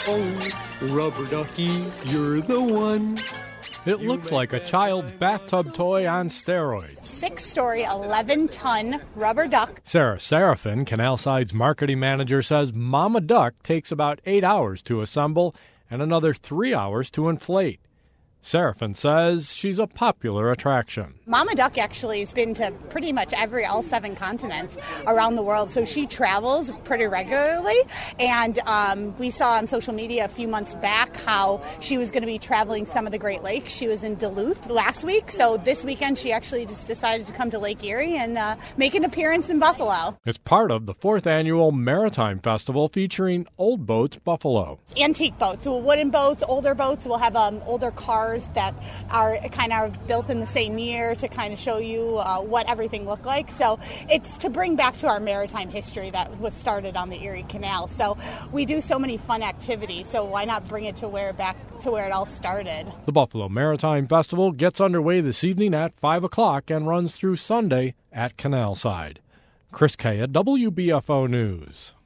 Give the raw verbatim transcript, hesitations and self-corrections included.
Oh, rubber ducky, you're the one. It looks like a child's bathtub toy on steroids. Six-story, eleven-ton rubber duck. Sarah Seraphin, Canalside's marketing manager, says Mama Duck takes about eight hours to assemble and another three hours to inflate. Seraphin says she's a popular attraction. Mama Duck actually has been to pretty much every, all seven continents around the world, so she travels pretty regularly. And um, we saw on social media a few months back how she was going to be traveling some of the Great Lakes. She was in Duluth last week, so this weekend she actually just decided to come to Lake Erie and uh, make an appearance in Buffalo. It's part of the fourth annual Maritime Festival featuring Old Boats Buffalo. Antique boats, so wooden boats, older boats. We'll have um, older cars that are kind of built in the same year to kind of show you uh, what everything looked like. So it's to bring back to our maritime history that was started on the Erie Canal. So we do so many fun activities, so why not bring it to where back to where it all started? The Buffalo Maritime Festival gets underway this evening at five o'clock and runs through Sunday at Canalside. Chris Kaya, W B F O News.